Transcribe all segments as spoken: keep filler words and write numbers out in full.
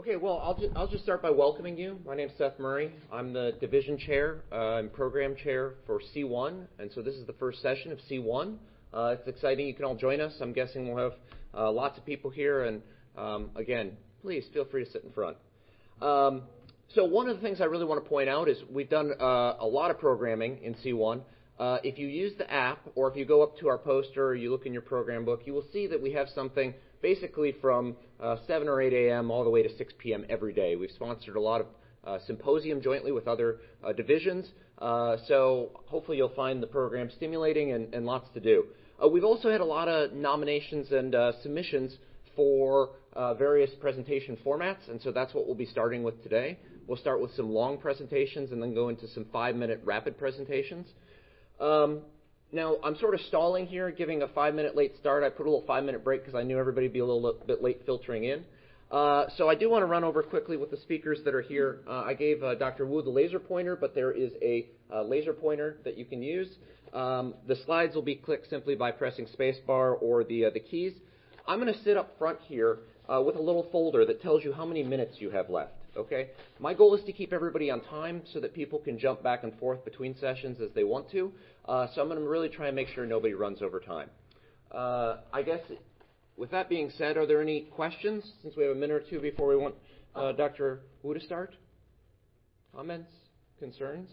Okay, well, I'll just, I'll just start by welcoming you. My name's Seth Murray. I'm the division chair uh, and program chair for C one, and so this is the first session of C one. Uh, it's exciting. You can all join us. I'm guessing we'll have uh, lots of people here, and um, again, please feel free to sit in front. Um, so one of the things I really want to point out is we've done uh, a lot of programming in C one. Uh, if you use the app, or if you go up to our poster, or you look in your program book, you will see that we have something basically from uh, seven or eight a.m. all the way to six p.m. every day. We've sponsored a lot of uh, symposium jointly with other uh, divisions, uh, so hopefully you'll find the program stimulating and, and lots to do. Uh, we've also had a lot of nominations and uh, submissions for uh, various presentation formats, and so that's what we'll be starting with today. We'll start with some long presentations and then go into some five-minute rapid presentations. Um, now, I'm sort of stalling here, giving a five-minute late start. I put a little five-minute break because I knew everybody would be a little bit late filtering in. Uh, so I do want to run over quickly with the speakers that are here. Uh, I gave uh, Doctor Wu the laser pointer, but there is a uh, laser pointer that you can use. Um, the slides will be clicked simply by pressing spacebar or the, uh, the keys. I'm going to sit up front here uh, with a little folder that tells you how many minutes you have left. Okay? My goal is to keep everybody on time so that people can jump back and forth between sessions as they want to. Uh, so I'm going to really try and make sure nobody runs over time. Uh, I guess with that being said, are there any questions since we have a minute or two before we want uh, Doctor Wu to start? Comments? Concerns?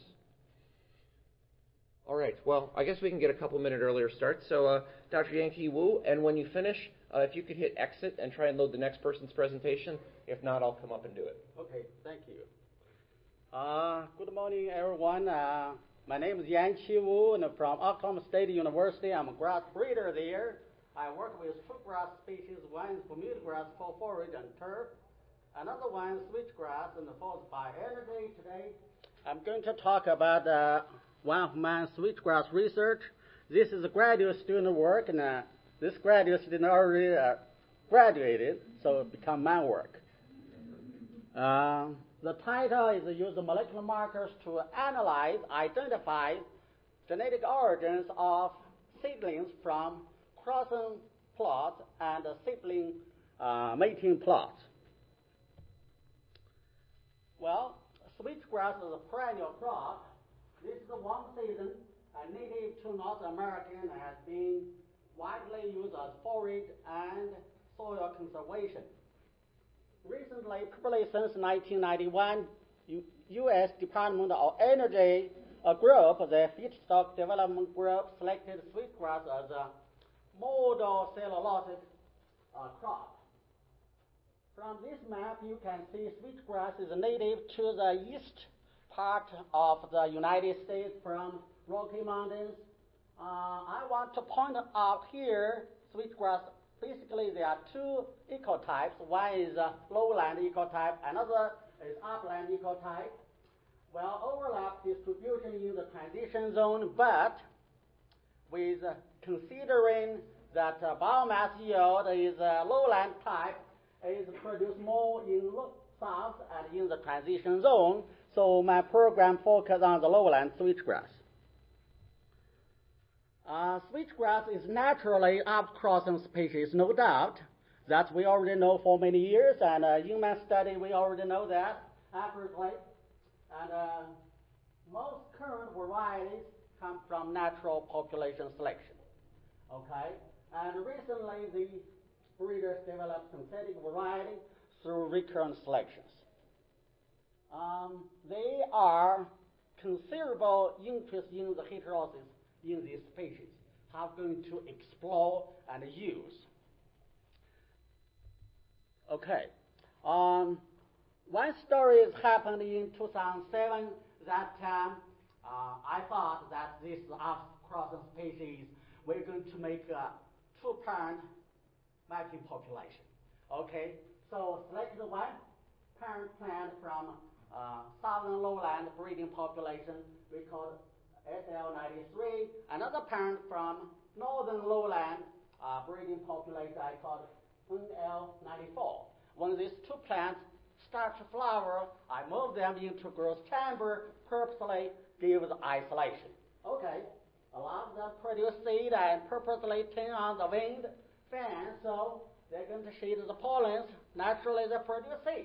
All right. Well, I guess we can get a couple minute earlier start. So uh, Doctor Yankee Wu, and when you finish, uh, if you could hit exit and try and load the next person's presentation. If not, I'll come up and do it. Okay, thank you. Uh, good morning, everyone. Uh, my name is Yan Qi Wu, and I'm from Oklahoma State University. I'm a grass breeder there. I work with two grass species. One is Bermuda grass for forage and turf. Another one is switchgrass and for bioenergy. Today, I'm going to talk about uh, one of my switchgrass research. This is a graduate student work, and uh, this graduate student already uh, graduated, so it become my work. Uh, the title is use molecular markers to analyze, identify genetic origins of seedlings from crossing plots and sibling uh, mating plots. Well, switchgrass is a perennial crop. This is a warm season and native to North America and has been widely used as forage and soil conservation. Recently, probably since nineteen ninety-one, U- U.S. Department of Energy, a group, the Feedstock Development Group, selected switchgrass as a model cellulosic uh, crop. From this map, you can see switchgrass is native to the east part of the United States from Rocky Mountains. Uh, I want to point out here, switchgrass. Basically, there are two ecotypes. One is a lowland ecotype, another is upland ecotype. Well, overlap distribution in the transition zone, but with uh, considering that uh, biomass yield is a lowland type, is produced more in lo- south and in the transition zone. So my program focuses on the lowland switchgrass. Uh, switchgrass is naturally outcrossing species, no doubt. That we already know for many years, and uh, in my study we already know that accurately. And uh, most current varieties come from natural population selection. Okay? And recently the breeders developed synthetic variety through recurrent selections. Um, they are considerable interest in the heterosis in these species. I'm going to explore and use. Okay. Um, one story has happened in two thousand seven. That time, uh, I thought that this outcrossing species, we're going to make a two-parent mating population. Okay. So selected one parent plant from uh, southern lowland breeding population. We call it S L ninety-three, another parent from northern lowland uh, breeding population I call N L ninety-four. When these two plants start to flower, I move them into growth chamber, purposely give the isolation. Okay, allow them to produce seed and purposely turn on the wind fan so they're going to shed the pollens. Naturally, they produce seed.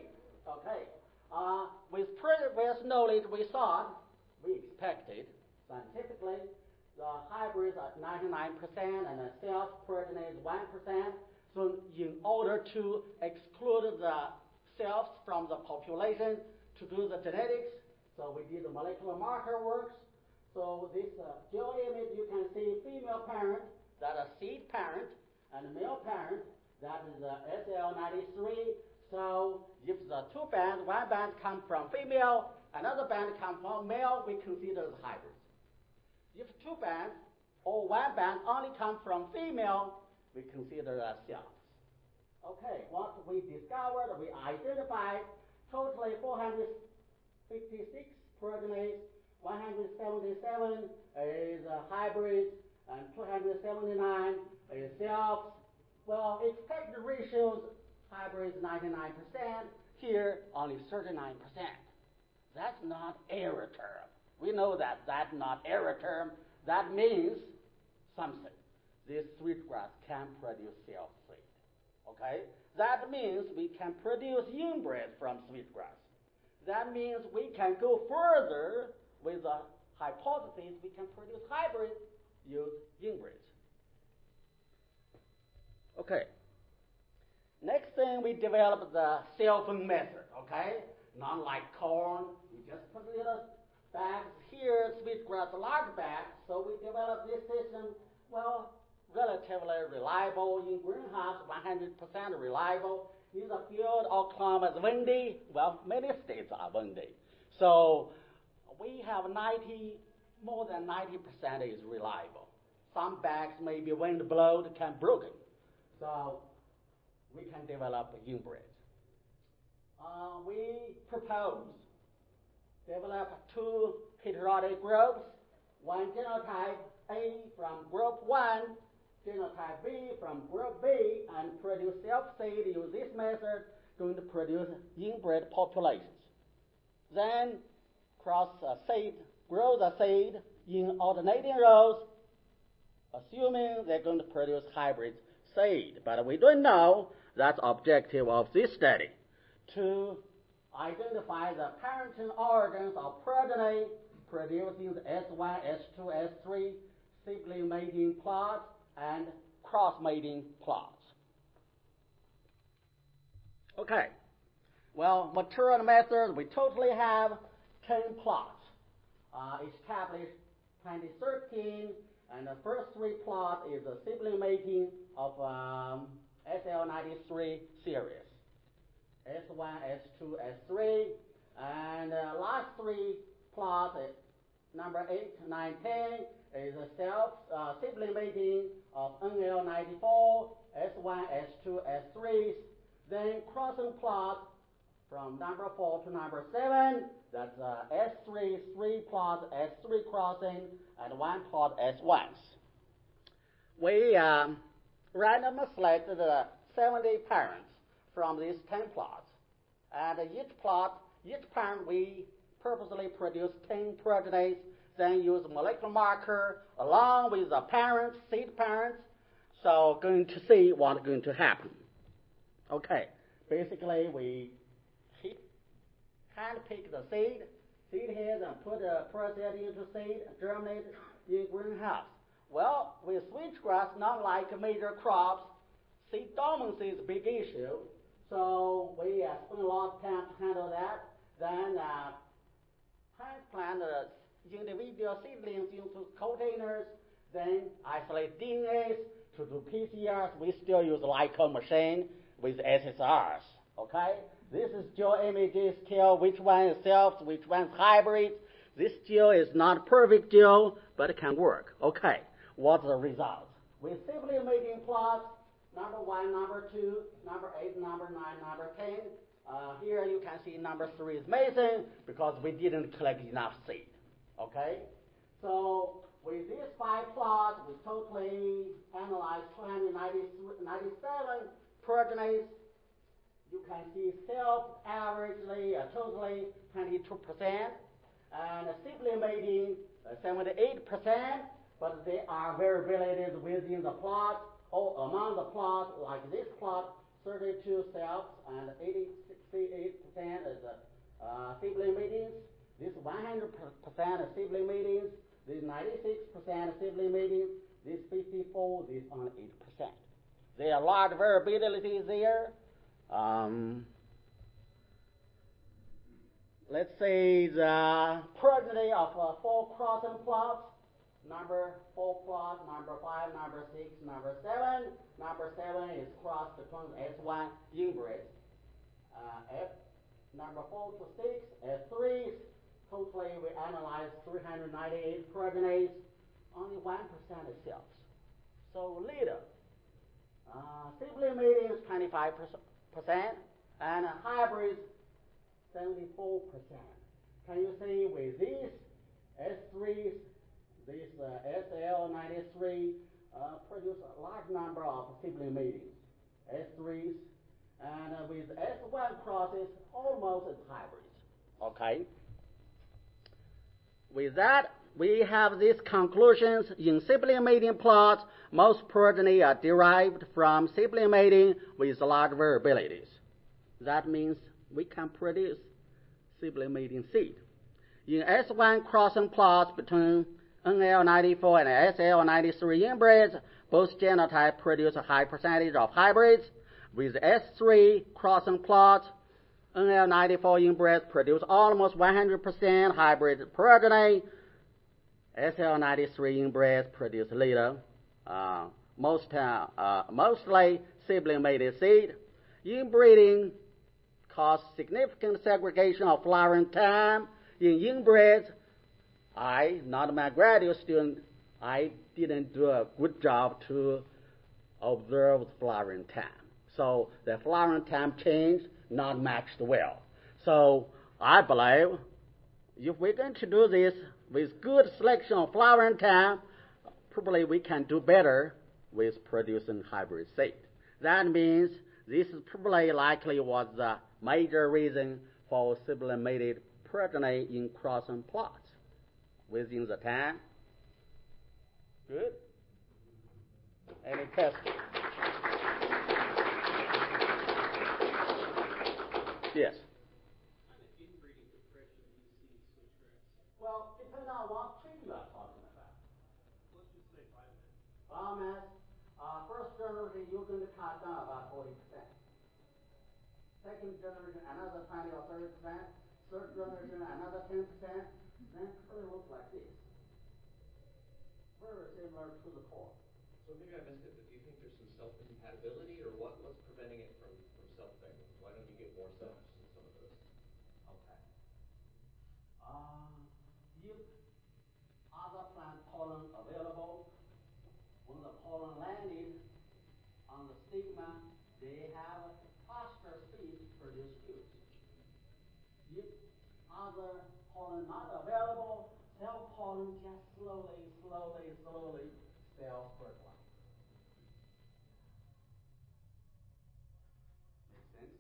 Okay. Uh, with previous knowledge we thought, we expected, scientifically, the hybrids are ninety-nine percent and the self-progeny is one percent. So in order to exclude the selves from the population to do the genetics, so we did the molecular marker works. So this uh, geo image, you can see female parent, that is seed parent, and male parent, that is the S L ninety-three. So if the two bands, one band comes from female, another band comes from male, we consider the hybrids. If two bands or one band only come from female, we consider as selves. Okay, what we discovered, we identified totally four hundred fifty-six proteinases, one hundred seventy-seven is a hybrid, and two hundred seventy-nine is selves. Well, expected ratios, hybrid is ninety-nine percent, here only thirty-nine percent. That's not error term. We know that that's not error term. That means something. This sweetgrass can produce self-seed. Okay? That means we can produce inbred from sweetgrass. That means we can go further with the hypothesis we can produce hybrid, use inbred. Okay. Next thing, we developed the cell-phone method. Okay? Not like corn. We just put little bags here, sweetgrass large bags. So we developed this system. Well, relatively reliable in greenhouse, one hundred percent reliable. In the field or climate windy, well, many states are windy. So we have ninety, more than ninety percent is reliable. Some bags may be wind blown, can broken. So we can develop inbred. Uh, we propose develop two heterotic groups, one genotype A from group one, genotype B from group B, and produce self-seed. Use this method, going to produce inbred populations. Then cross a seed, grow the seed in alternating rows, assuming they're going to produce hybrid seed. But we don't know that's objective of this study, to identify the parental organs of progeny producing the S one, S two, S three, sibling mating plots, and cross-mating plots. Okay. Well, material methods, we totally have ten plots. Uh, established twenty thirteen, and the first three plots is a sibling mating of um, S L ninety-three series. S one, S two, S three, and uh, last three plots, uh, number eight, nine, ten, is a self uh, sibling mating of N L ninety-four, S one, S two, S three, then crossing plot from number four to number seven, that's uh, S three, three plots, S three crossing, and one plot S ones. We um, randomly selected uh, seventy parents from these ten plots. And each plot, each parent, we purposely produce ten progenies, then use molecular marker along with the parents, seed parents, so going to see what's going to happen. Okay, basically we hand pick the seed, seed heads, and put the process into seed, germinate in greenhouse. Well, with switchgrass, not like major crops, seed dormancy is a big issue. So we uh, spend a lot of time to handle that. Then uh, transplant the individual seedlings into containers, then isolate D N As to do P C Rs. We still use Lycom machine with S S Rs. Okay? This is geoimages scale, which one is self, which one is hybrid. This geo is not perfect geo, but it can work. Okay, what's the result? With sibling mating plots, number one, number two, number eight, number nine, number ten. Uh, here you can see number three is missing because we didn't collect enough seed. Okay? So with these five plots, we totally analyzed two hundred ninety-seven progenies. You can see self averagely, uh, totally twenty-two percent, and sibling mating uh, seventy-eight percent, but they are variabilities within the plot. Or among the plot, like this plot, thirty-two selves and eighty-eight percent uh, sibling meetings. This one hundred percent of sibling meetings. This ninety-six percent of sibling meetings. This fifty-four. This only eight percent. There are a lot of variability there. Um, let's say the progeny of uh, four crossing plots. Number four plot, number five, number six, number seven. Number seven is crossed between S one inbred. Uh, F number four to six, S three. Totally, we analyzed three hundred ninety-eight progenies. Only one percent is cells. So later, uh, sibling meetings twenty-five percent and hybrids seventy-four percent. Can you see with these S threes? This uh, S L ninety-three uh, produce a large number of sibling meetings, S threes, and uh, with S one crosses, almost as hybrids. Okay. With that, we have these conclusions. In sibling mating plots, most progeny are derived from sibling mating with large variabilities. That means we can produce sibling mating seed. In S one crossing plots between N L ninety-four and S L ninety-three inbreds, both genotypes produce a high percentage of hybrids. With S three crossing plots, N L ninety-four inbreds produce almost one hundred percent hybrid progeny. S L ninety-three inbreds produce later, uh, most, uh, uh, mostly sibling-mated seed. Inbreeding causes significant segregation of flowering time. In inbreds, I, not my graduate student, I didn't do a good job to observe the flowering time. So the flowering time change not matched well. So I believe if we're going to do this with good selection of flowering time, probably we can do better with producing hybrid seed. That means this is probably likely was the major reason for sibling-mated progeny in crossing plots within the time. Good? Any questions? Yes. Well, depends on what tree you are talking about. Let's just say biomass. Biomass, uh, first generation you're going to cut down about forty percent. Second generation another twenty or thirty percent. Third generation another ten percent. Then it really looks like this. Very similar to the core. So maybe I missed it, but do you think there's some self-incompatibility, or what, what's preventing it from, from self-thing? Why don't you get more cells in some of those? Okay. Uh, if other plant pollen available, when the pollen landed on the stigma, they have faster speed to produce shoots. If other pollen not available, cell pollen just slowly, slowly, slowly self-fertilize. Make sense?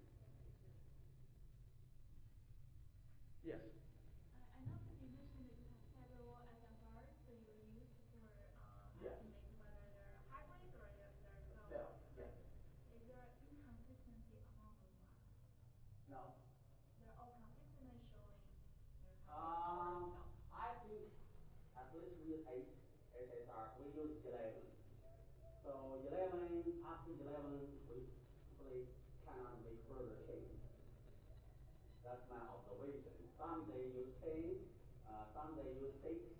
Yes. I know that you mentioned that you have several S M Rs that you use for uh, Yes. estimate whether they're hybrid or they're, they're cells. Cell, yes. Is there inconsistency among those ones? No. They're all consistently showing they're hybrid Um, or cells. I think at least we use eight S S R. We use eleven. So eleven, after eleven, we probably cannot make further change. That's my observation. Some they use ten, uh, some they use six,